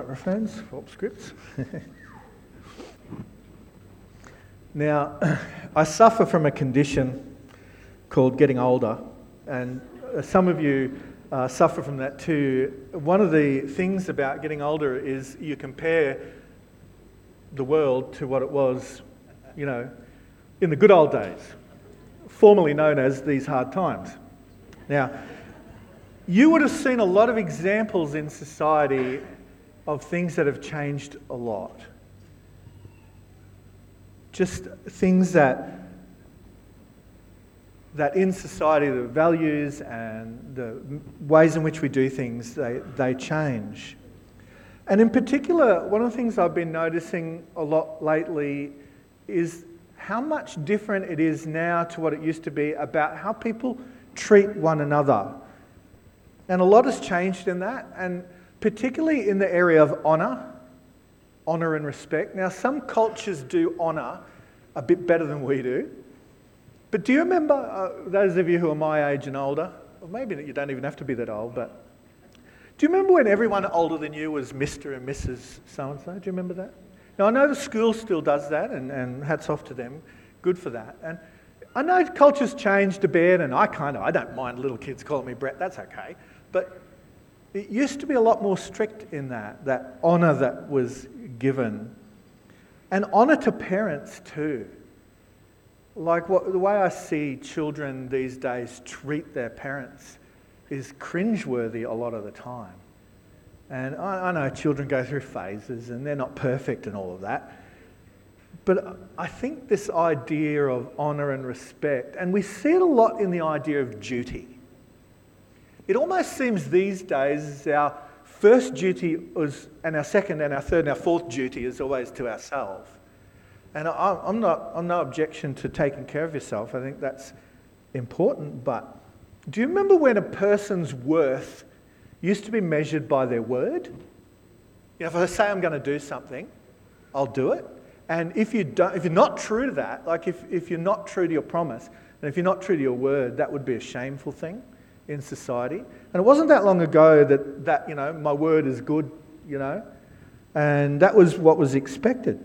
microphones, swap scripts. Now, I suffer from a condition called getting older, and some of you suffer from that too. One of the things about getting older is you compare the world to what it was, in the good old days, formerly known as these hard times. Now, you would have seen a lot of examples in society of things that have changed a lot. Just things that in society, the values and the ways in which we do things, they change. And in particular, one of the things I've been noticing a lot lately is how much different it is now to what it used to be about how people treat one another. And a lot has changed in that, and particularly in the area of honour and respect. Now, some cultures do honour a bit better than we do. But do you remember, those of you who are my age and older, or maybe you don't even have to be that old, but do you remember when everyone older than you was Mr. and Mrs. so-and-so? Do you remember that? Now, I know the school still does that, and hats off to them. Good for that. And I know culture's changed a bit, and I don't mind little kids calling me Brett, that's okay. But it used to be a lot more strict in that honour that was given. And honour to parents too. Like the way I see children these days treat their parents is cringeworthy a lot of the time. And I know children go through phases and they're not perfect and all of that. But I think this idea of honour and respect, and we see it a lot in the idea of duty. It almost seems these days our first duty and our second and our third and our fourth duty is always to ourselves. And I'm no objection to taking care of yourself. I think that's important. But do you remember when a person's worth used to be measured by their word? If I say I'm going to do something, I'll do it. And if you're not true to that, like if you're not true to your promise, and if you're not true to your word, that would be a shameful thing in society. And it wasn't that long ago that my word is good, and that was what was expected.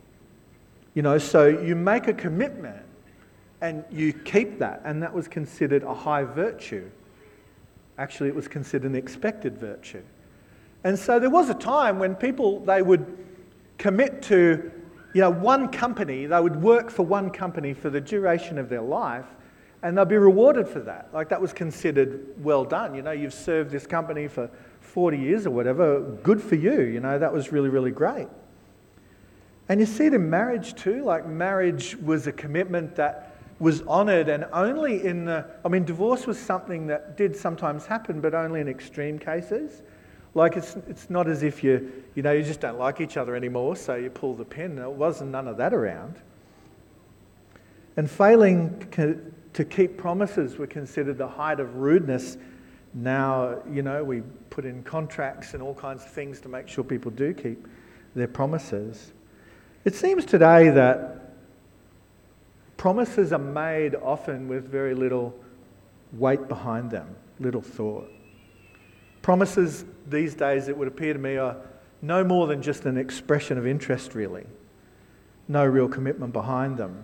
So you make a commitment and you keep that, and that was considered a high virtue. Actually, it was considered an expected virtue. And so there was a time when they would commit to, one company, they would work for one company for the duration of their life, and they'll be rewarded for that. Like that was considered well done. You've served this company for 40 years or whatever. Good for you. That was really, really great. And you see it in marriage too. Like marriage was a commitment that was honoured, and only divorce was something that did sometimes happen, but only in extreme cases. Like it's not as if you just don't like each other anymore, so you pull the pin. There wasn't none of that around. And failing to keep promises were considered the height of rudeness. Now, we put in contracts and all kinds of things to make sure people do keep their promises. It seems today that promises are made often with very little weight behind them, little thought. Promises these days, it would appear to me, are no more than just an expression of interest, really. No real commitment behind them.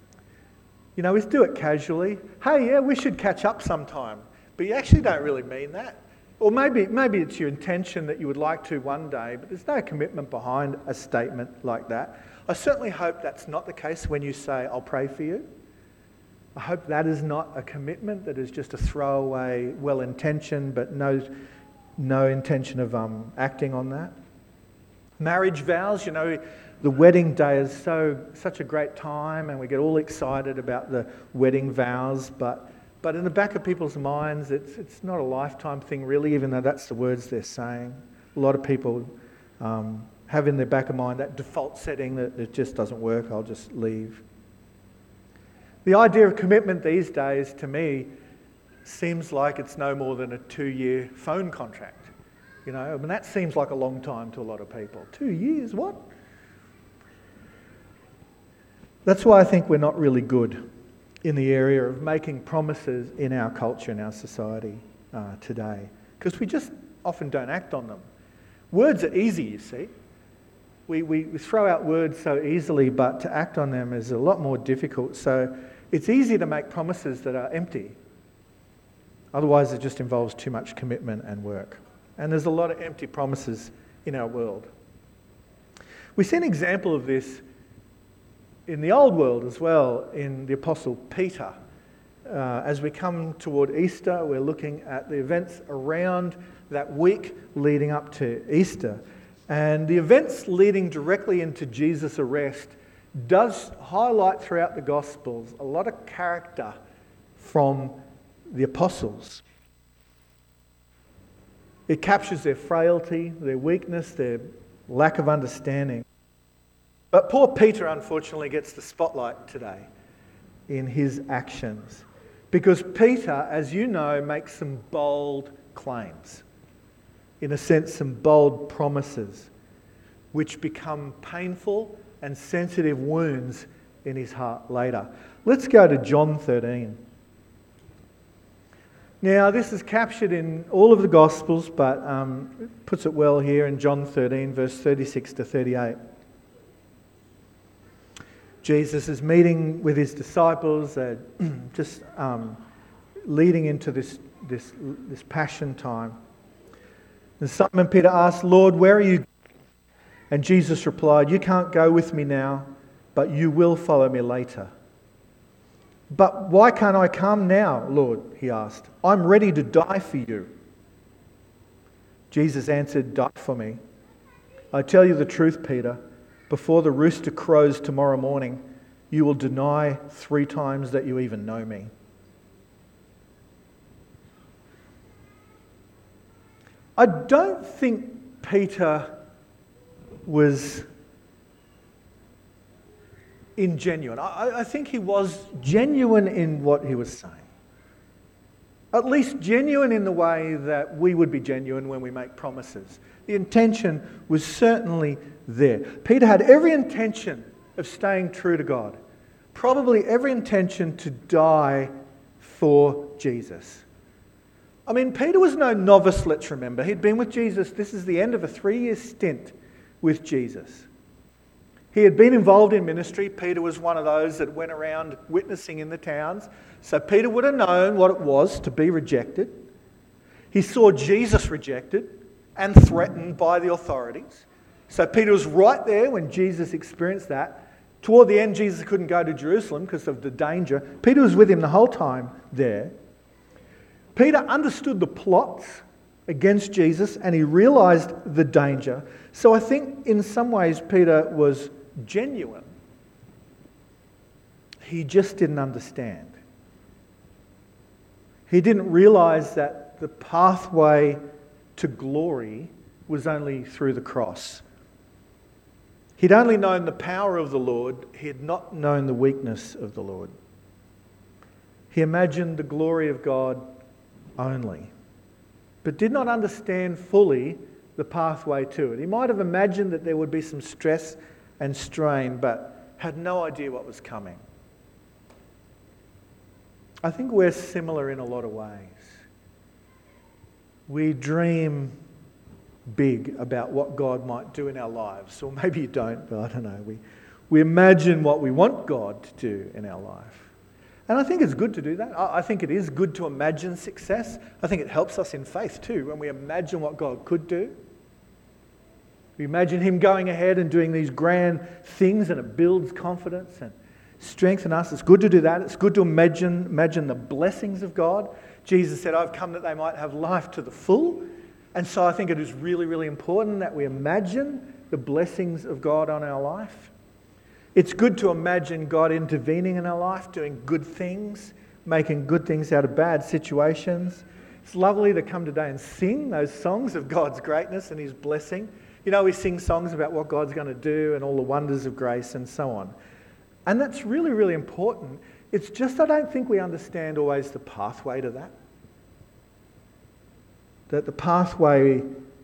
We do it casually. Hey, yeah, we should catch up sometime. But you actually don't really mean that. Or maybe it's your intention that you would like to one day, but there's no commitment behind a statement like that. I certainly hope that's not the case when you say, I'll pray for you. I hope that is not a commitment, that is just a throwaway, well-intentioned, but no intention of acting on that. Marriage vows, the wedding day is such a great time, and we get all excited about the wedding vows, but in the back of people's minds, it's not a lifetime thing really, even though that's the words they're saying. A lot of people have in their back of mind that default setting that it just doesn't work, I'll just leave. The idea of commitment these days, to me, seems like it's no more than a 2-year phone contract. That seems like a long time to a lot of people. 2 years, what? That's why I think we're not really good in the area of making promises in our culture, in our society today, because we just often don't act on them. Words are easy, you see. We throw out words so easily, but to act on them is a lot more difficult. So it's easy to make promises that are empty. Otherwise, it just involves too much commitment and work. And there's a lot of empty promises in our world. We see an example of this in the old world as well, in the Apostle Peter. As we come toward Easter, we're looking at the events around that week leading up to Easter. And the events leading directly into Jesus' arrest does highlight throughout the Gospels a lot of character from the apostles. It captures their frailty, their weakness, their lack of understanding. But poor Peter, unfortunately, gets the spotlight today in his actions. Because Peter, as you know, makes some bold claims. In a sense, some bold promises, which become painful and sensitive wounds in his heart later. Let's go to John 13. Now, this is captured in all of the Gospels, but it puts it well here in John 13, verse 36 to 38. Jesus is meeting with his disciples, just leading into this passion time. And Simon Peter asked, "Lord, where are you?" And Jesus replied, "You can't go with me now, but you will follow me later." "But why can't I come now, Lord?" he asked. "I'm ready to die for you." Jesus answered, "Die for me. I tell you the truth, Peter, before the rooster crows tomorrow morning, you will deny 3 times that you even know me." I don't think Peter was ingenuine. I think he was genuine in what he was saying. At least genuine in the way that we would be genuine when we make promises. The intention was certainly there. Peter had every intention of staying true to God. Probably every intention to die for Jesus. I mean, Peter was no novice, let's remember. He'd been with Jesus. This is the end of a 3-year stint with Jesus. He had been involved in ministry. Peter was one of those that went around witnessing in the towns. So Peter would have known what it was to be rejected. He saw Jesus rejected and threatened by the authorities. So Peter was right there when Jesus experienced that. Toward the end, Jesus couldn't go to Jerusalem because of the danger. Peter was with him the whole time there. Peter understood the plots against Jesus and he realised the danger. So I think in some ways Peter was genuine. He just didn't understand. He didn't realise that the pathway to glory was only through the cross. He'd only known the power of the Lord. He had not known the weakness of the Lord. He imagined the glory of God only, but did not understand fully the pathway to it. He might have imagined that there would be some stress and strain, but had no idea what was coming. I think we're similar in a lot of ways. We dream big about what God might do in our lives, or maybe you don't, but I don't know. We imagine what we want God to do in our life. And I think it's good to do that. I think it is good to imagine success. I think it helps us in faith too, when we imagine what God could do. We imagine Him going ahead and doing these grand things, and it builds confidence and strength in us. It's good to do that. It's good to imagine the blessings of God. Jesus said, "I've come that they might have life to the full." And so I think it is really, really important that we imagine the blessings of God on our life. It's good to imagine God intervening in our life, doing good things, making good things out of bad situations. It's lovely to come today and sing those songs of God's greatness and His blessing. You know, we sing songs about what God's going to do and all the wonders of grace and so on. And that's really, really important. It's just I don't think we understand always the pathway to that. That the pathway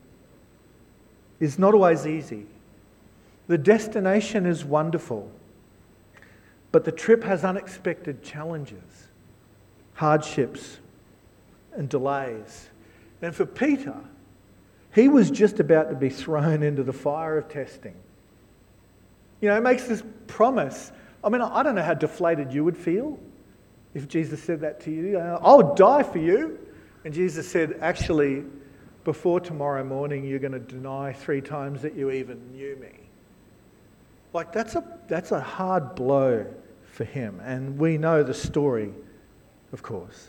is not always easy. The destination is wonderful, but the trip has unexpected challenges, hardships, and delays. And for Peter, He was just about to be thrown into the fire of testing. You know, it makes this promise. I mean, I don't know how deflated you would feel if Jesus said that to you. I'll die for you. And Jesus said, actually, before tomorrow morning, you're going to deny 3 times that you even knew me. Like, that's a hard blow for him. And we know the story, of course.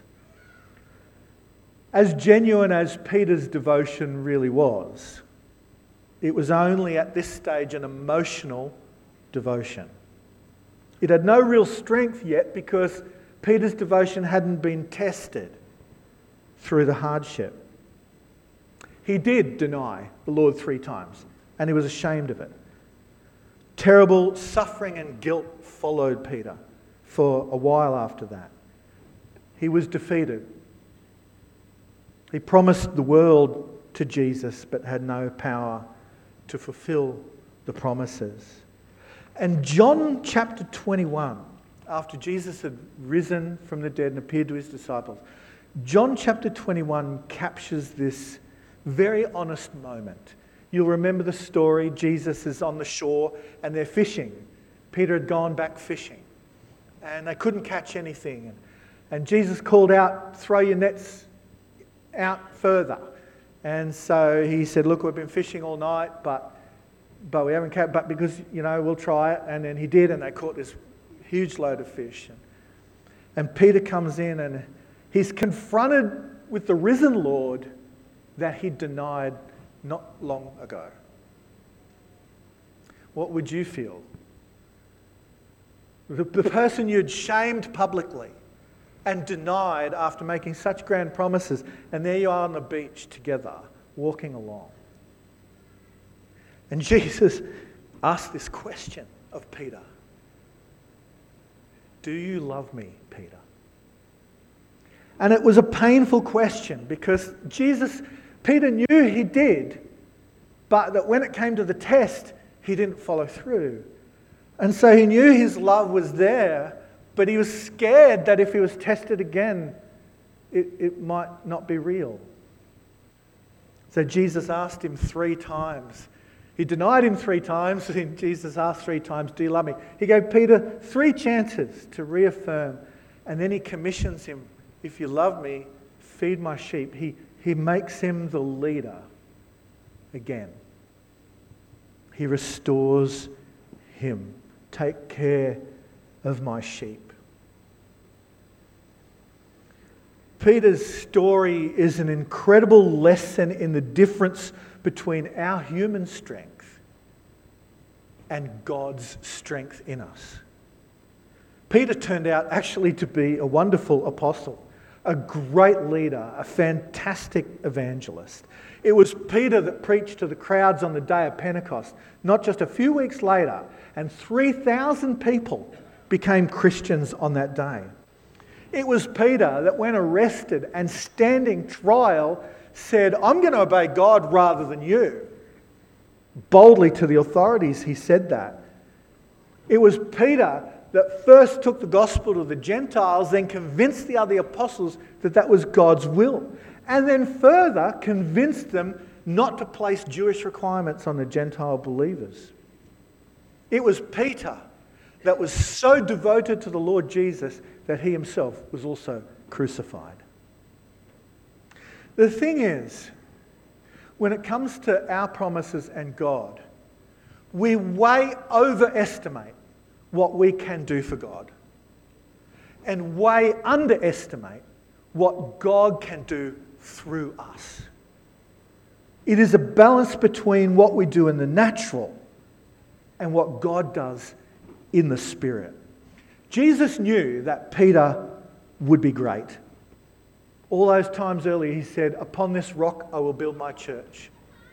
As genuine as Peter's devotion really was, it was only at this stage an emotional devotion. It had no real strength yet because Peter's devotion hadn't been tested through the hardship. He did deny the Lord 3 times, and he was ashamed of it. Terrible suffering and guilt followed Peter for a while after that. He was defeated. He promised the world to Jesus, but had no power to fulfill the promises. And John chapter 21, after Jesus had risen from the dead and appeared to his disciples, John chapter 21 captures this very honest moment. You'll remember the story. Jesus is on the shore and they're fishing. Peter had gone back fishing and they couldn't catch anything. And Jesus called out, throw your nets out further. And so he said, look, we've been fishing all night, but we haven't caught, but because, we'll try it. And then he did, and they caught this huge load of fish. And Peter comes in and he's confronted with the risen Lord that he denied not long ago. What would you feel? The person you'd shamed publicly and denied after making such grand promises, and there you are on the beach together, walking along. And Jesus asked this question of Peter. Do you love me, Peter? And it was a painful question because Peter knew he did, but that when it came to the test, he didn't follow through. And so he knew his love was there, but he was scared that if he was tested again, it might not be real. So Jesus asked him 3 times. He denied him 3 times, and Jesus asked 3 times, do you love me? He gave Peter 3 chances to reaffirm, and then he commissions him, if you love me, feed my sheep. He makes him the leader again. He restores him. Take care of my sheep. Peter's story is an incredible lesson in the difference between our human strength and God's strength in us. Peter turned out actually to be a wonderful apostle, a great leader, a fantastic evangelist. It was Peter that preached to the crowds on the day of Pentecost, not just a few weeks later, and 3,000 people became Christians on that day. It was Peter that, when arrested and standing trial, said, I'm going to obey God rather than you. Boldly to the authorities, he said that. It was Peter that first took the gospel to the Gentiles, then convinced the other apostles that that was God's will, and then further convinced them not to place Jewish requirements on the Gentile believers. It was Peter that was so devoted to the Lord Jesus that he himself was also crucified. The thing is, when it comes to our promises and God, we way overestimate what we can do for God and way underestimate what God can do through us. It is a balance between what we do in the natural and what God does in the Spirit. Jesus knew that Peter would be great. All those times earlier he said, upon this rock I will build my church.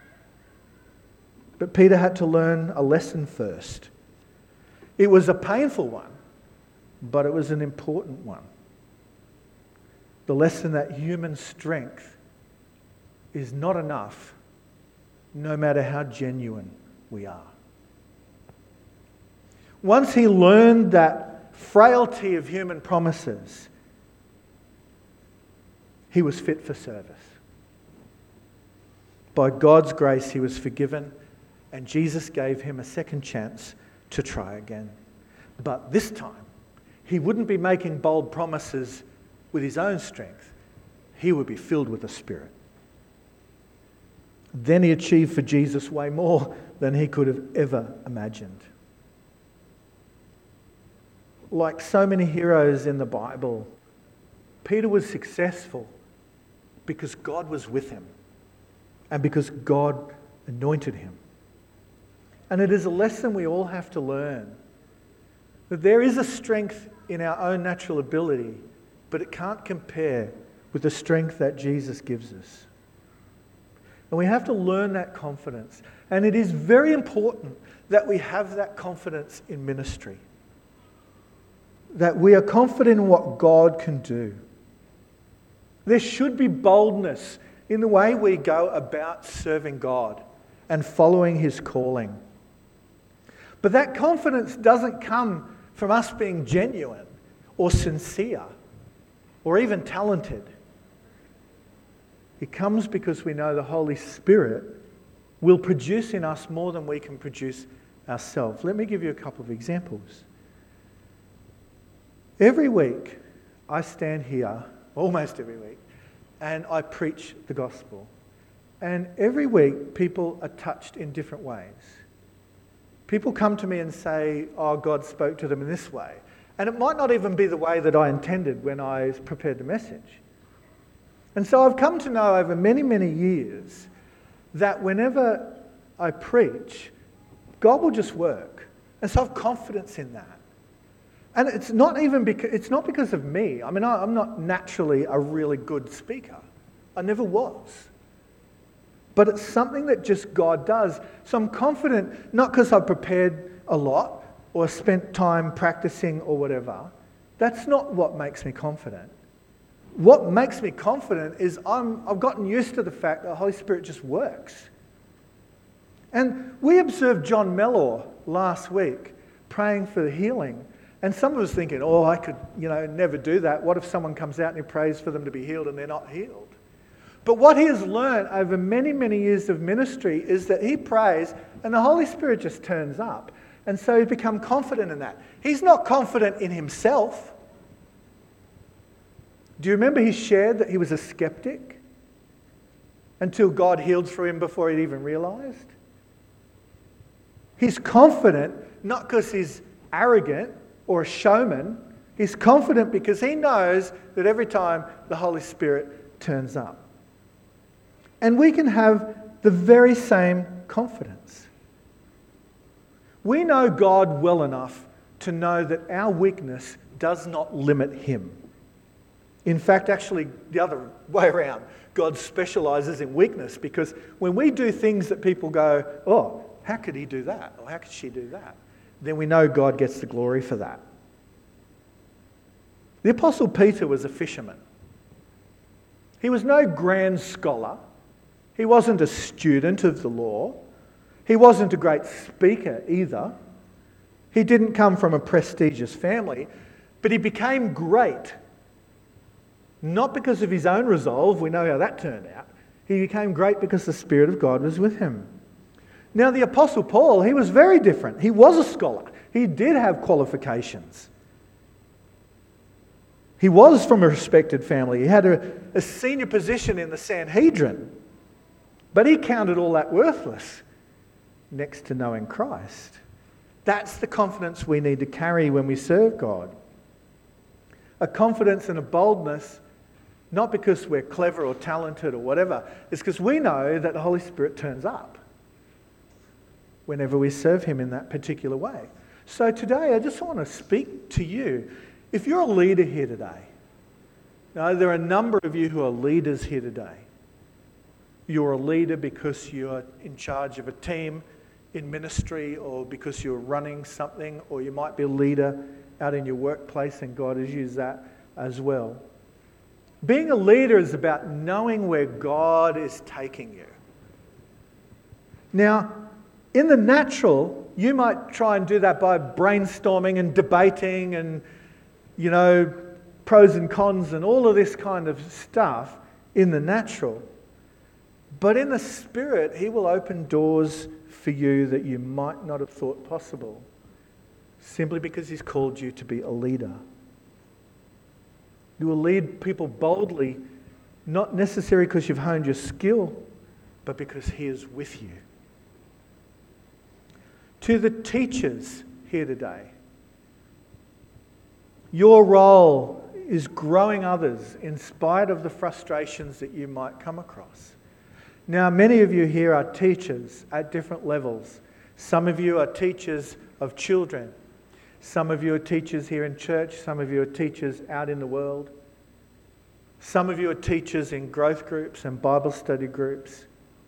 But Peter had to learn a lesson first. It was a painful one, but it was an important one. The lesson that human strength is not enough, no matter how genuine we are. Once he learned that frailty of human promises, he was fit for service. By God's grace, he was forgiven, and Jesus gave him a second chance to try again. But this time, he wouldn't be making bold promises with his own strength. He would be filled with the Spirit. Then he achieved for Jesus way more than he could have ever imagined. Like so many heroes in the Bible, Peter was successful because God was with him and because God anointed him. And it is a lesson we all have to learn, that there is a strength in our own natural ability, but it can't compare with the strength that Jesus gives us. And we have to learn that confidence. And it is very important that we have that confidence in ministry. That we are confident in what God can do. There should be boldness in the way we go about serving God and following his calling. But that confidence doesn't come from us being genuine or sincere or even talented. It comes because we know the Holy Spirit will produce in us more than we can produce ourselves. Let me give you a couple of examples. Every week, I stand here, almost every week, and I preach the gospel. And every week, people are touched in different ways. People come to me and say, oh, God spoke to them in this way. And it might not even be the way that I intended when I prepared the message. And so I've come to know over many, many years that whenever I preach, God will just work. And so I have confidence in that. And it's not because of me. I mean, I'm not naturally a really good speaker. I never was. But it's something that just God does. So I'm confident, not because I've prepared a lot or spent time practicing or whatever. That's not what makes me confident. What makes me confident is I've gotten used to the fact that the Holy Spirit just works. And we observed John Mellor last week praying for the healing. And some of us thinking, oh, I could, never do that. What if someone comes out and he prays for them to be healed and they're not healed? But what he has learned over many, many years of ministry is that he prays and the Holy Spirit just turns up. And so he's become confident in that. He's not confident in himself. Do you remember he shared that he was a skeptic until God healed through him before he'd even realised? He's confident not because he's arrogant or a showman. He's confident because he knows that every time the Holy Spirit turns up. And we can have the very same confidence. We know God well enough to know that our weakness does not limit him. In fact, actually, the other way around, God specialises in weakness, because when we do things that people go, oh, how could he do that? Or how could she do that? Then we know God gets the glory for that. The Apostle Peter was a fisherman. He was no grand scholar. He wasn't a student of the law. He wasn't a great speaker either. He didn't come from a prestigious family, but he became great. Not because of his own resolve, we know how that turned out. He became great because the Spirit of God was with him. Now the Apostle Paul, he was very different. He was a scholar. He did have qualifications. He was from a respected family. He had a senior position in the Sanhedrin. But he counted all that worthless next to knowing Christ. That's the confidence we need to carry when we serve God. A confidence and a boldness, not because we're clever or talented or whatever, it's because we know that the Holy Spirit turns up whenever we serve him in that particular way. So today I just want to speak to you. If you're a leader here today, now there are a number of you who are leaders here today. You're a leader because you're in charge of a team in ministry, or because you're running something, or you might be a leader out in your workplace, and God has used that as well. Being a leader is about knowing where God is taking you. Now, in the natural, you might try and do that by brainstorming and debating and, pros and cons and all of this kind of stuff in the natural. But in the Spirit, He will open doors for you that you might not have thought possible, simply because He's called you to be a leader. You will lead people boldly, not necessarily because you've honed your skill, but because He is with you. To the teachers here today, your role is growing others in spite of the frustrations that you might come across. Now, many of you here are teachers at different levels. Some of you are teachers of children. Some of you are teachers here in church. Some of you are teachers out in the world. Some of you are teachers in growth groups and Bible study groups.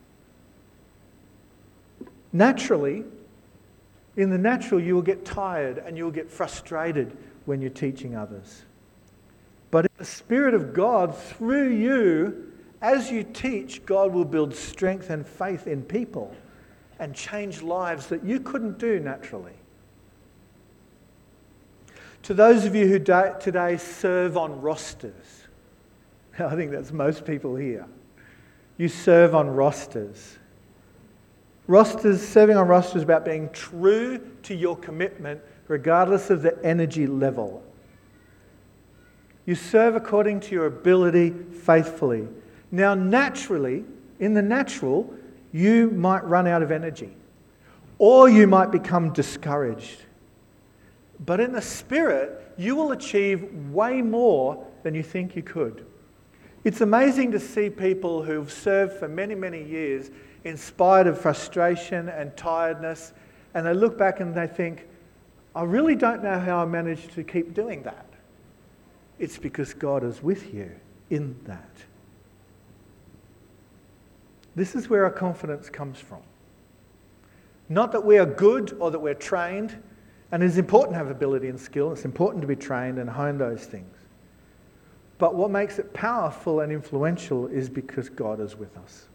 Naturally, in the natural, you will get tired and you will get frustrated when you're teaching others. But in the Spirit of God, through you, as you teach, God will build strength and faith in people and change lives that you couldn't do naturally. To those of you who today serve on rosters, I think that's most people here. You serve on rosters. Serving on rosters is about being true to your commitment regardless of the energy level. You serve according to your ability faithfully. Now, naturally, in the natural, you might run out of energy or you might become discouraged. But in the Spirit, you will achieve way more than you think you could. It's amazing to see people who've served for many, many years in spite of frustration and tiredness, and they look back and they think, I really don't know how I managed to keep doing that. It's because God is with you in that. This is where our confidence comes from. Not that we are good or that we're trained, and it's important to have ability and skill. It's important to be trained and hone those things. But what makes it powerful and influential is because God is with us.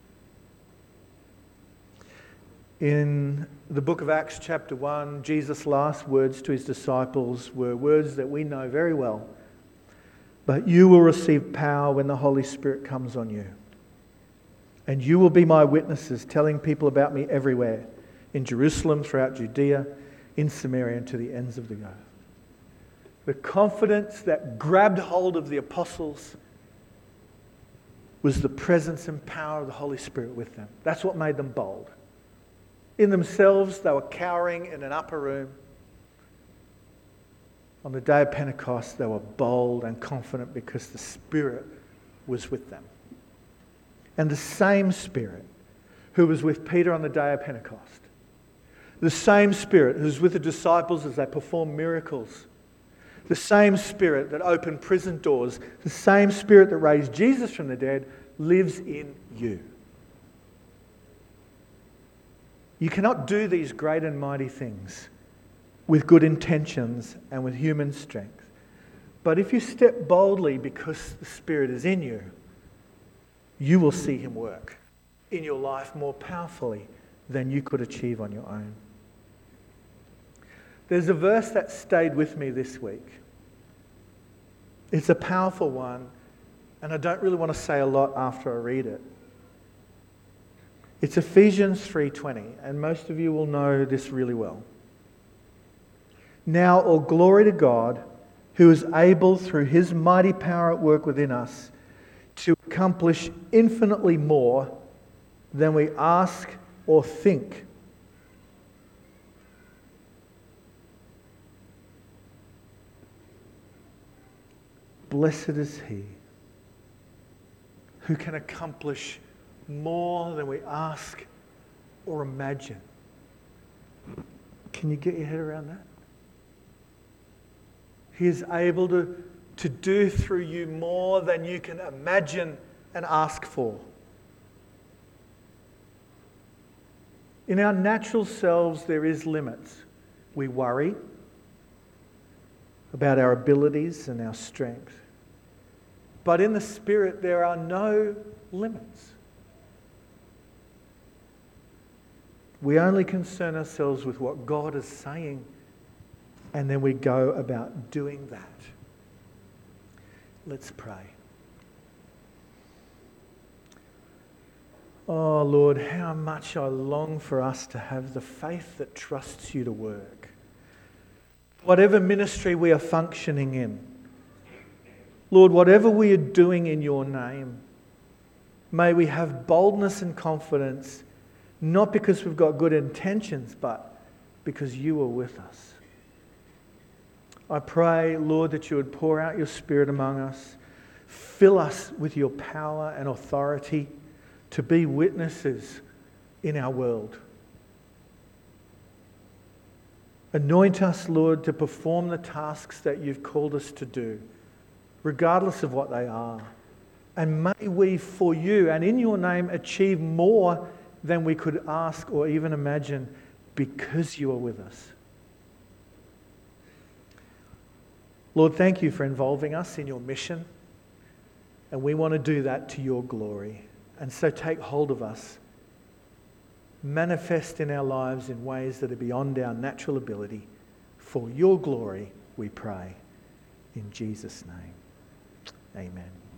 In the book of Acts chapter 1, Jesus' last words to his disciples were words that we know very well. But you will receive power when the Holy Spirit comes on you. And you will be my witnesses, telling people about me everywhere, in Jerusalem, throughout Judea, in Samaria, and to the ends of the earth. The confidence that grabbed hold of the apostles was the presence and power of the Holy Spirit with them. That's what made them bold. In themselves, they were cowering in an upper room. On the day of Pentecost, they were bold and confident because the Spirit was with them. And the same Spirit who was with Peter on the day of Pentecost, the same Spirit who was with the disciples as they performed miracles, the same Spirit that opened prison doors, the same Spirit that raised Jesus from the dead lives in you. You cannot do these great and mighty things with good intentions and with human strength. But if you step boldly because the Spirit is in you, you will see Him work in your life more powerfully than you could achieve on your own. There's a verse that stayed with me this week. It's a powerful one, and I don't really want to say a lot after I read it. It's Ephesians 3:20, and most of you will know this really well. Now all glory to God, who is able through His mighty power at work within us to accomplish infinitely more than we ask or think. Blessed is He who can accomplish more than we ask or imagine. Can you get your head around that? He is able to do through you more than you can imagine and ask for. In our natural selves, there is limits. We worry about our abilities and our strength. But in the Spirit, there are no limits. We only concern ourselves with what God is saying, and then we go about doing that. Let's pray. Oh Lord, how much I long for us to have the faith that trusts you to work. Whatever ministry we are functioning in, Lord, whatever we are doing in your name, may we have boldness and confidence, not because we've got good intentions, but because you are with us. I pray, Lord, that you would pour out your Spirit among us, fill us with your power and authority to be witnesses in our world. Anoint us, Lord, to perform the tasks that you've called us to do, regardless of what they are. And may we, for you and in your name, achieve more than we could ask or even imagine because you are with us. Lord, thank you for involving us in your mission. And we want to do that to your glory. And so take hold of us. Manifest in our lives in ways that are beyond our natural ability. For your glory, we pray. In Jesus' name, amen.